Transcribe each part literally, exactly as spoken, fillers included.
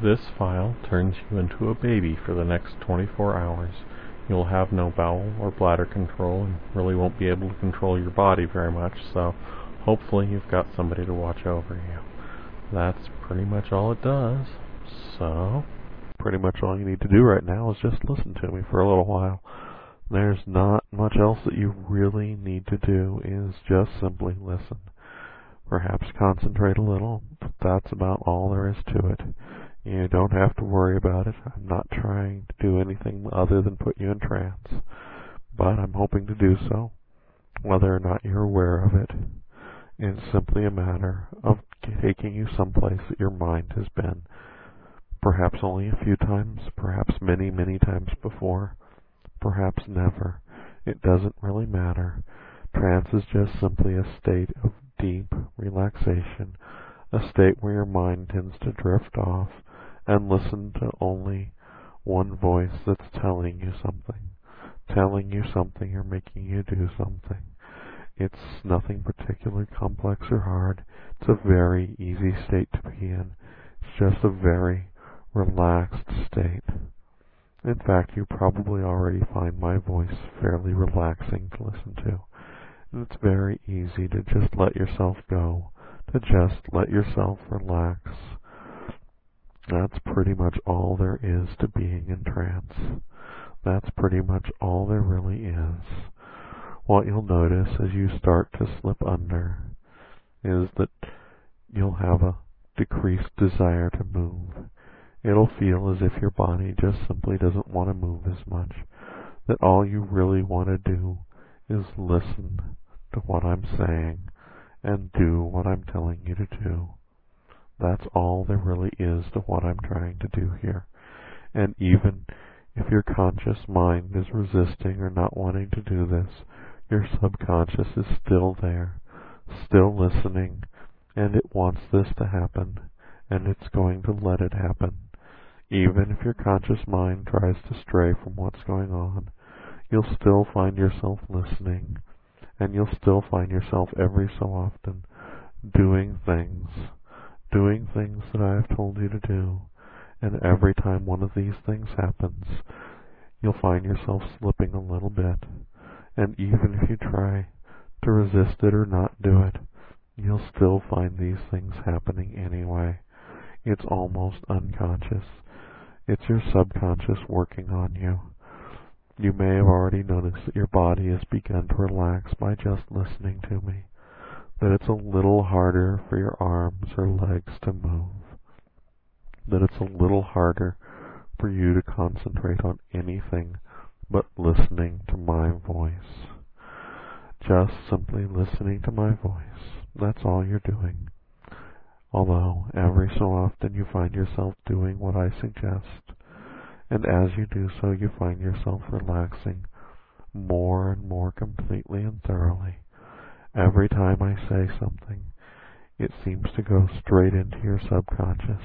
This file turns you into a baby for the next twenty-four hours. You'll have no bowel or bladder control and really won't be able to control your body very much, so hopefully you've got somebody to watch over you. That's pretty much all it does. So, pretty much all you need to do right now is just listen to me for a little while. There's not much else that you really need to do, is just simply listen. Perhaps concentrate a little, but that's about all there is to it. You don't have to worry about it. I'm not trying to do anything other than put you in trance, but I'm hoping to do so, whether or not you're aware of it. It's simply a matter of taking you someplace that your mind has been, perhaps only a few times, perhaps many, many times before, perhaps never. It doesn't really matter. Trance is just simply a state of deep relaxation, a state where your mind tends to drift off and listen to only one voice that's telling you something, telling you something or making you do something. It's nothing particularly complex or hard. It's a very easy state to be in. It's just a very relaxed state. In fact, you probably already find my voice fairly relaxing to listen to. And it's very easy to just let yourself go, to just let yourself relax. That's pretty much all there is to being in trance. That's pretty much all there really is. What you'll notice as you start to slip under is that you'll have a decreased desire to move. It'll feel as if your body just simply doesn't want to move as much, that all you really want to do is listen to what I'm saying and do what I'm telling you to do. That's all there really is to what I'm trying to do here. And even if your conscious mind is resisting or not wanting to do this, your subconscious is still there, still listening, and it wants this to happen, and it's going to let it happen. Even if your conscious mind tries to stray from what's going on, you'll still find yourself listening, and you'll still find yourself every so often doing things, doing things that I have told you to do. And every time one of these things happens, you'll find yourself slipping a little bit. And even if you try to resist it or not do it, you'll still find these things happening anyway. It's almost unconscious. It's your subconscious working on you. You may have already noticed that your body has begun to relax by just listening to me, that it's a little harder for your arms or legs to move, that it's a little harder for you to concentrate on anything but listening to my voice. Just simply listening to my voice. That's all you're doing. Although every so often you find yourself doing what I suggest, and as you do so you find yourself relaxing more and more completely and thoroughly. Every time I say something, it seems to go straight into your subconscious.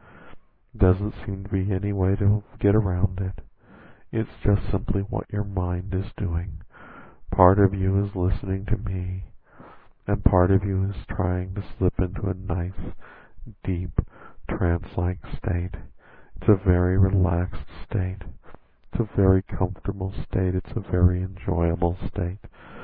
Doesn't seem to be any way to get around it. It's just simply what your mind is doing. Part of you is listening to me, and part of you is trying to slip into a nice, deep, trance-like state. It's a very relaxed state. It's a very comfortable state. It's a very enjoyable state.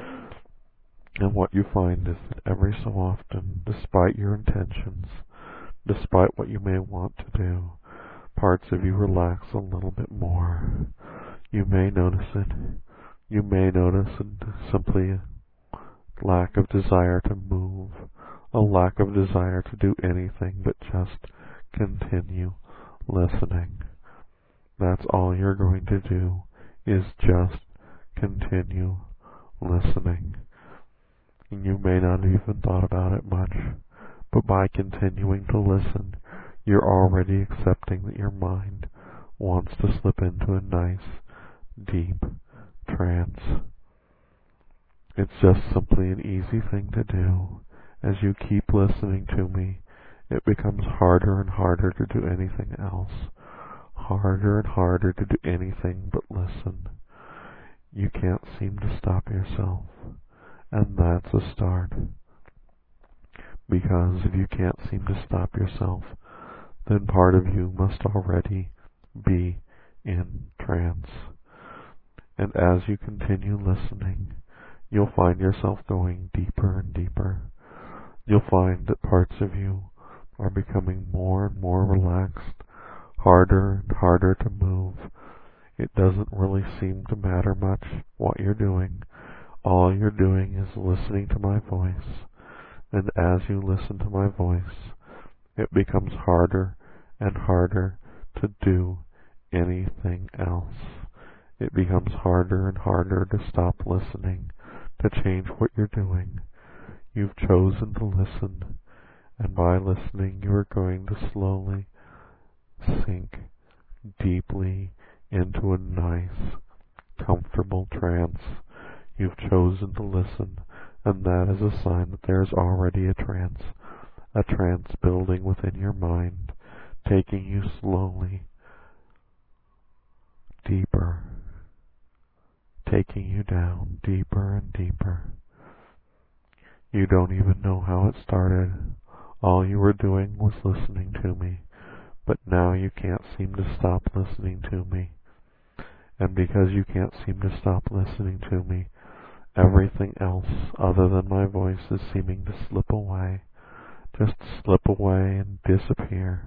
And what you find is that every so often, despite your intentions, despite what you may want to do, parts of you relax a little bit more. You may notice it. You may notice a simply a lack of desire to move, a lack of desire to do anything but just continue listening. That's all you're going to do, is just continue listening. And you may not have even thought about it much, but by continuing to listen, you're already accepting that your mind wants to slip into a nice, deep trance. It's just simply an easy thing to do. As you keep listening to me, it becomes harder and harder to do anything else. Harder and harder to do anything but listen. You can't seem to stop yourself. And that's a start. Because if you can't seem to stop yourself, then part of you must already be in trance. And as you continue listening, you'll find yourself going deeper and deeper. You'll find that parts of you are becoming more and more relaxed, harder and harder to move. It doesn't really seem to matter much what you're doing. All you're doing is listening to my voice. And as you listen to my voice, it becomes harder and harder to do anything else. It becomes harder and harder to stop listening, to change what you're doing. You've chosen to listen, and by listening you are going to slowly sink deeply into a nice, comfortable trance. You've chosen to listen, and that is a sign that there is already a trance, a trance building within your mind, taking you slowly deeper, taking you down deeper and deeper. You don't even know how it started. All you were doing was listening to me, but now you can't seem to stop listening to me. And because you can't seem to stop listening to me, everything else other than my voice is seeming to slip away, just slip away and disappear,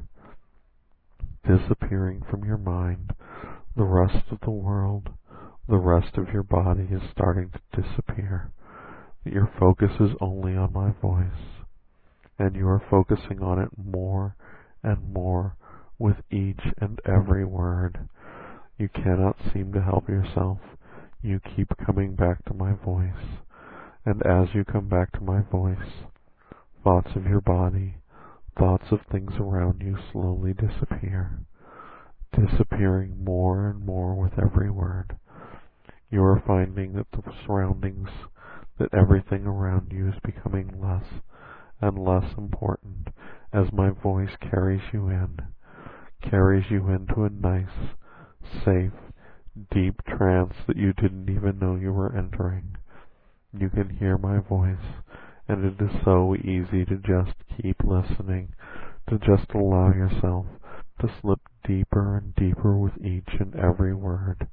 disappearing from your mind. The rest of the world, the rest of your body is starting to disappear. Your focus is only on my voice, and you are focusing on it more and more with each and every word. You cannot seem to help yourself. You keep coming back to my voice, and as you come back to my voice, thoughts of your body, thoughts of things around you slowly disappear, disappearing more and more with every word. You are finding that the surroundings, that everything around you is becoming less and less important as my voice carries you in, carries you into a nice, safe, deep trance that you didn't even know you were entering. You can hear my voice, and it is so easy to just keep listening, to just allow yourself to slip deeper and deeper with each and every word.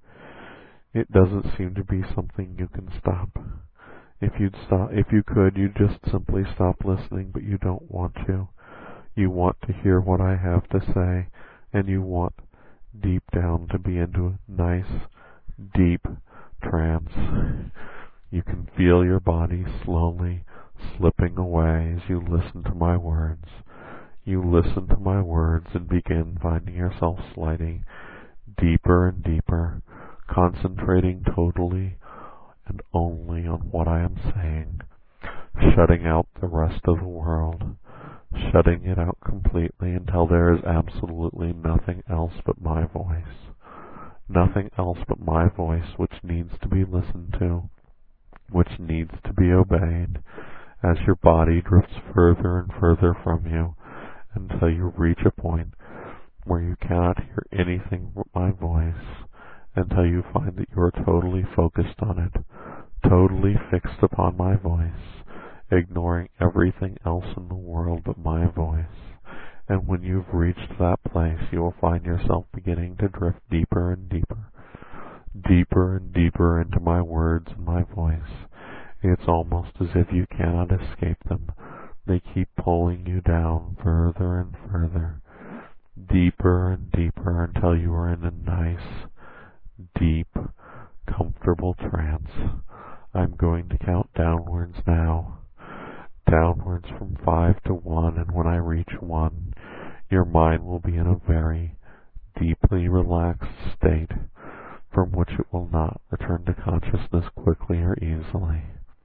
It doesn't seem to be something you can stop. If you'd stop, if you could, you'd just simply stop listening, but you don't want to. You want to hear what I have to say, and you want deep down to be into a nice, deep trance. You can feel your body slowly slipping away as you listen to my words. You listen to my words and begin finding yourself sliding deeper and deeper, concentrating totally and only on what I am saying, shutting out the rest of the world, shutting it out completely until there is absolutely nothing else but my voice. Nothing else but my voice which needs to be listened to, which needs to be obeyed, as your body drifts further and further from you until you reach a point where you cannot hear anything but my voice, until you find that you are totally focused on it, totally fixed upon my voice, ignoring everything else in the world but my voice. And when you've reached that place, you will find yourself beginning to drift deeper and deeper, deeper and deeper into my words and my voice. It's almost as if you cannot escape them. They keep pulling you down further and further, deeper and deeper, until you are in a nice, deep, comfortable trance. I'm going to count downwards now, downwards from five to one, and when I reach one, your mind will be in a very deeply relaxed state from which it will not return to consciousness quickly or easily.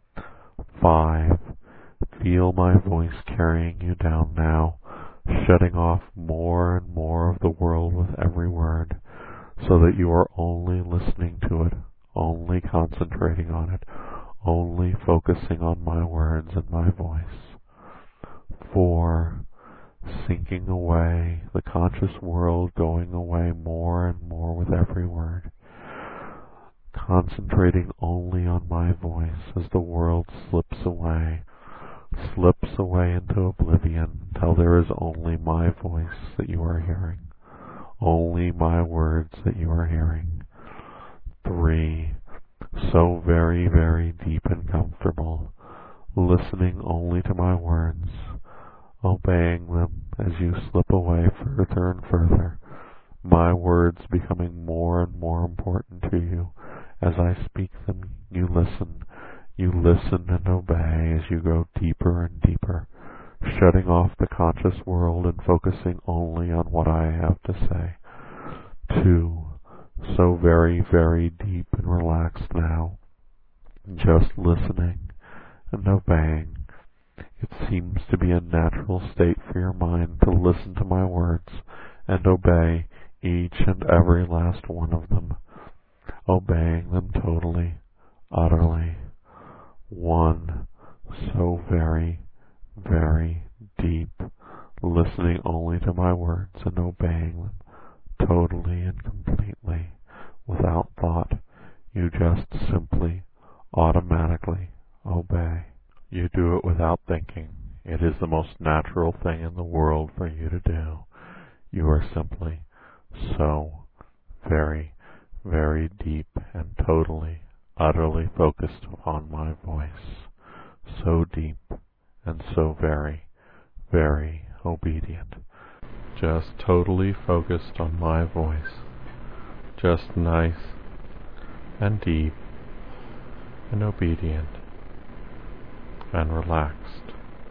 Five. Feel my voice carrying you down now, shutting off more and more of the world with every word, so that you are only listening to it, only concentrating on it, only focusing on my words and my voice. Four. Sinking away, the conscious world going away more and more with every word, concentrating only on my voice as the world slips away, slips away into oblivion until there is only my voice that you are hearing, only my words that you are hearing. Three, so very, very deep and comfortable, listening only to my words, obeying them as you slip away further and further, my words becoming more and more important to you. As I speak them, you listen. You listen and obey as you go deeper and deeper, shutting off the conscious world and focusing only on what I have to say. Two, so very, very deep and relaxed now, just listening and obeying. It seems to be a natural state for your mind to listen to my words and obey each and every last one of them, obeying them totally, utterly. One, so very, very deep, listening only to my words and obeying them totally and completely, without thought. You just simply, automatically obey. You do it without thinking. It is the most natural thing in the world for you to do. You are simply so very, very deep and totally, utterly focused upon my voice. So deep and so very, very obedient. Just totally focused on my voice. Just nice and deep and obedient and relaxed.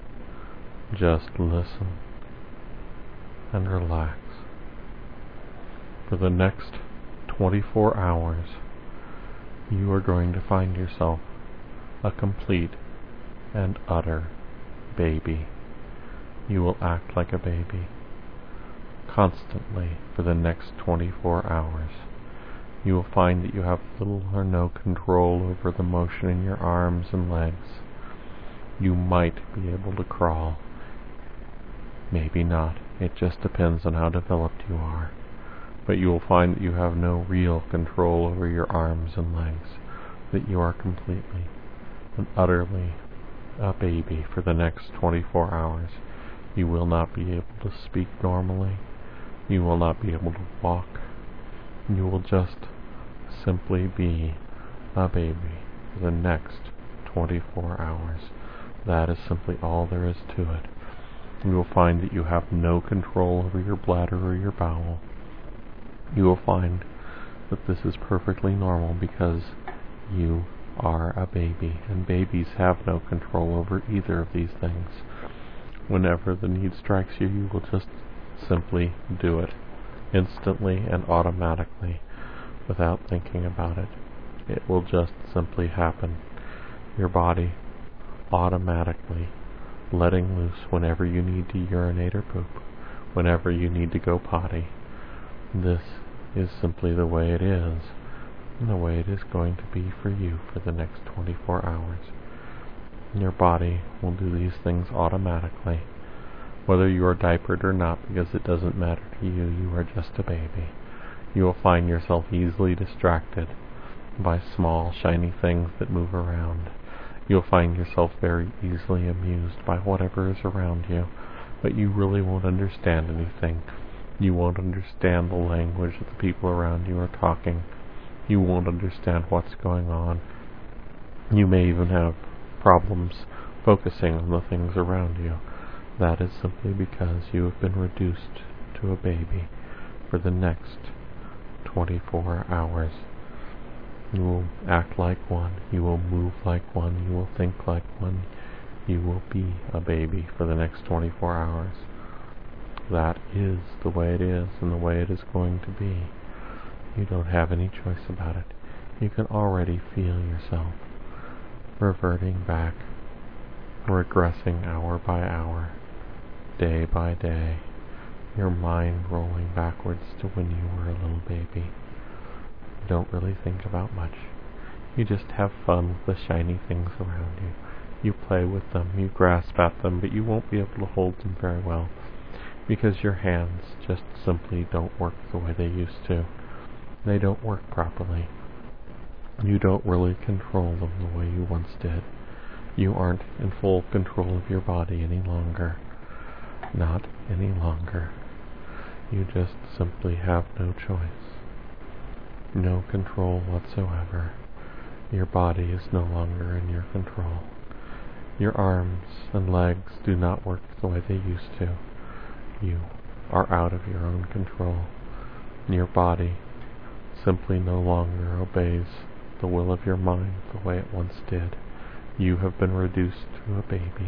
Just listen and relax. For the next twenty-four hours, you are going to find yourself a complete and utter baby. You will act like a baby constantly for the next twenty-four hours. You will find that you have little or no control over the motion in your arms and legs. You might be able to crawl. Maybe not. It just depends on how developed you are. But you will find that you have no real control over your arms and legs, that you are completely and utterly a baby for the next twenty-four hours. You will not be able to speak normally. You will not be able to walk. You will just simply be a baby for the next twenty-four hours. That is simply all there is to it. You will find that you have no control over your bladder or your bowel. You will find that this is perfectly normal because you are a baby, and babies have no control over either of these things. Whenever the need strikes you, you will just simply do it, instantly and automatically, without thinking about it. It will just simply happen. Your body automatically letting loose whenever you need to urinate or poop, whenever you need to go potty. This is simply the way it is, and the way it is going to be for you for the next twenty-four hours. Your body will do these things automatically, whether you are diapered or not, because it doesn't matter to you. You are just a baby. You will find yourself easily distracted by small, shiny things that move around. You'll find yourself very easily amused by whatever is around you, but you really won't understand anything. You won't understand the language that the people around you are talking. You won't understand what's going on. You may even have problems focusing on the things around you. That is simply because you have been reduced to a baby for the next twenty-four hours. You will act like one. You will move like one. You will think like one. You will be a baby for the next twenty-four hours. That is the way it is, and the way it is going to be. You don't have any choice about it. You can already feel yourself reverting back, regressing hour by hour, day by day, your mind rolling backwards to when you were a little baby. You don't really think about much. You just have fun with the shiny things around you. You play with them, you grasp at them, but you won't be able to hold them very well, because your hands just simply don't work the way they used to. They don't work properly. You don't really control them the way you once did. You aren't in full control of your body any longer. Not any longer. You just simply have no choice. No control whatsoever. Your body is no longer in your control. Your arms and legs do not work the way they used to. You are out of your own control. Your body simply no longer obeys the will of your mind the way it once did. You have been reduced to a baby.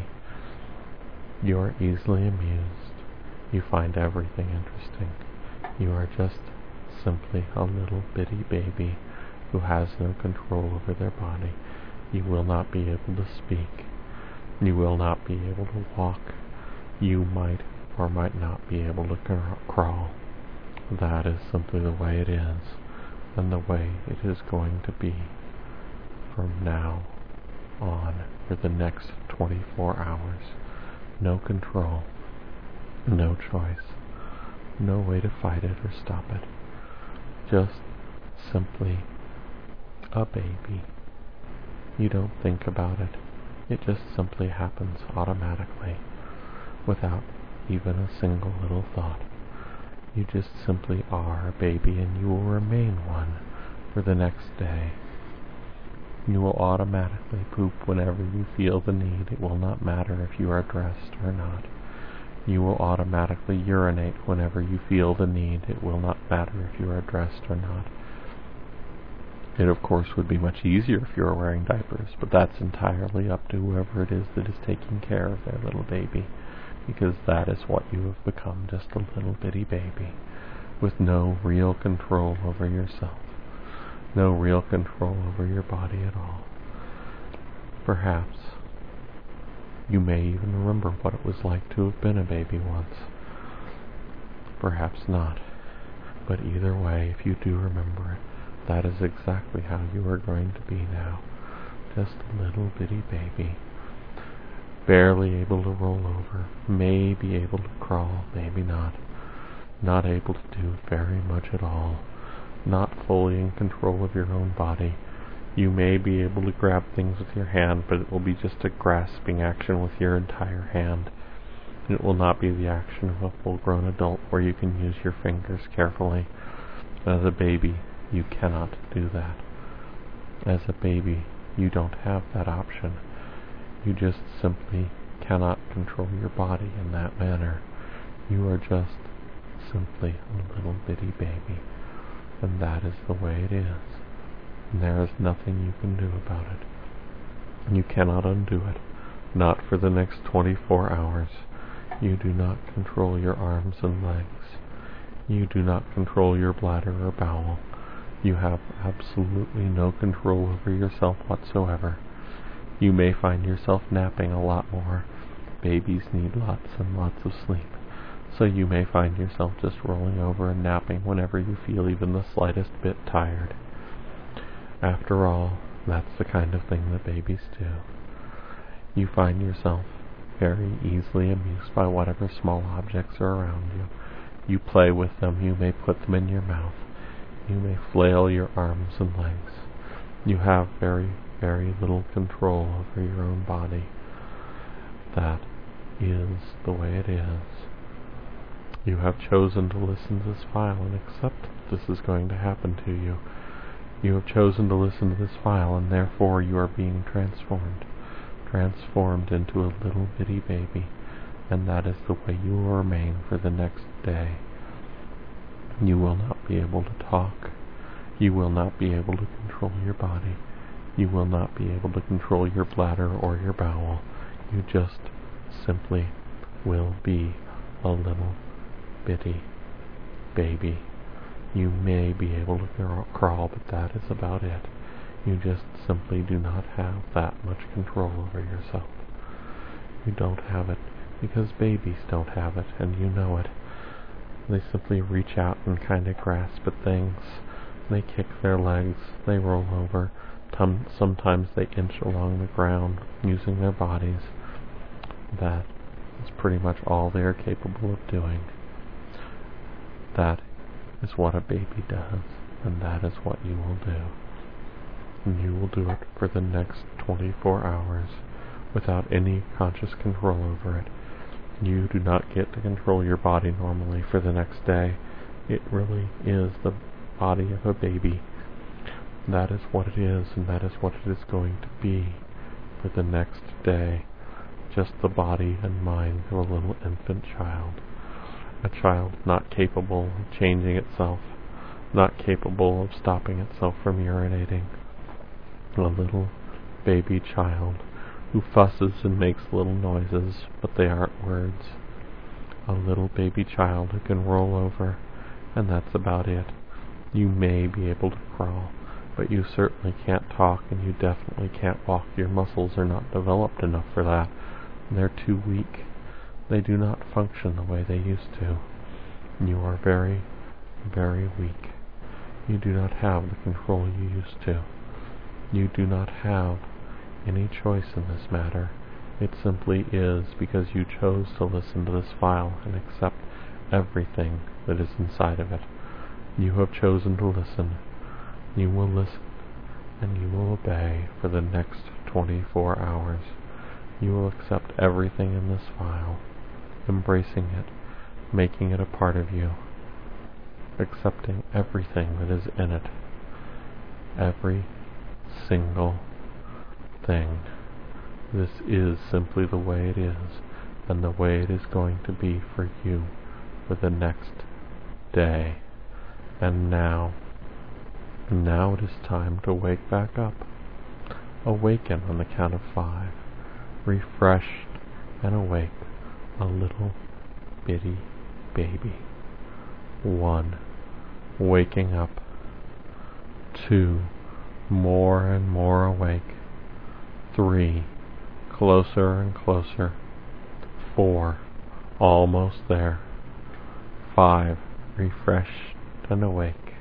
You are easily amused. You find everything interesting. You are just simply a little bitty baby who has no control over their body. You will not be able to speak. You will not be able to walk. You might or might not be able to cr- crawl. That is simply the way it is, and the way it is going to be from now on for the next twenty-four hours. No control, no choice, no way to fight it or stop it. Just simply a baby. You don't think about it. It just simply happens automatically, without even a single little thought. You just simply are a baby, and you will remain one for the next day. You will automatically poop whenever you feel the need. It will not matter if you are dressed or not. You will automatically urinate whenever you feel the need. It will not matter if you are dressed or not. It, of course, would be much easier if you were wearing diapers, but that's entirely up to whoever it is that is taking care of their little baby, because that is what you have become, just a little bitty baby, with no real control over yourself, no real control over your body at all. Perhaps you may even remember what it was like to have been a baby once. Perhaps not, but either way, if you do remember it, that is exactly how you are going to be now. Just a little bitty baby. Barely able to roll over. Maybe able to crawl, maybe not. Not able to do very much at all. Not fully in control of your own body. You may be able to grab things with your hand, but it will be just a grasping action with your entire hand. It will not be the action of a full-grown adult where you can use your fingers carefully. As a baby, you cannot do that. As a baby, you don't have that option. You just simply cannot control your body in that manner. You are just simply a little bitty baby, and that is the way it is. And there is nothing you can do about it. You cannot undo it, not for the next twenty-four hours. You do not control your arms and legs. You do not control your bladder or bowel. You have absolutely no control over yourself whatsoever. You may find yourself napping a lot more. Babies need lots and lots of sleep, so you may find yourself just rolling over and napping whenever you feel even the slightest bit tired. After all, that's the kind of thing that babies do. You find yourself very easily amused by whatever small objects are around you. You play with them. You may put them in your mouth. You may flail your arms and legs. You have very, very little control over your own body. That is the way it is. You have chosen to listen to this file and accept that this is going to happen to you. You have chosen to listen to this file, and therefore you are being transformed. Transformed into a little bitty baby. And that is the way you will remain for the next day. You will not be able to talk. You will not be able to control your body. You will not be able to control your bladder or your bowel. You just simply will be a little bitty baby. You may be able to crawl, but that is about it. You just simply do not have that much control over yourself. You don't have it because babies don't have it, and you know it. They simply reach out and kind of grasp at things. They kick their legs, they roll over, Tum- sometimes they inch along the ground using their bodies. That is pretty much all they are capable of doing. That is what a baby does, and that is what you will do. And you will do it for the next twenty-four hours without any conscious control over it. You do not get to control your body normally for the next day. It really is the body of a baby. That is what it is, and that is what it is going to be for the next day. Just the body and mind of a little infant child. A child not capable of changing itself, not capable of stopping itself from urinating. A little baby child who fusses and makes little noises, but they aren't words. A little baby child who can roll over, and that's about it. You may be able to crawl, but you certainly can't talk, and you definitely can't walk. Your muscles are not developed enough for that. They're too weak. They do not function the way they used to. You are very, very weak. You do not have the control you used to. You do not have any choice in this matter. It simply is because you chose to listen to this file and accept everything that is inside of it. You have chosen to listen. You will listen, and you will obey for the next twenty-four hours. You will accept everything in this file, embracing it, making it a part of you, accepting everything that is in it, every single thing. This is simply the way it is, and the way it is going to be for you for the next day. And now, now it is time to wake back up. Awaken on the count of five. Refreshed and awake, a little bitty baby. One, waking up. Two, more and more awake. Three, closer and closer. Four, almost there. Five, refreshed and awake.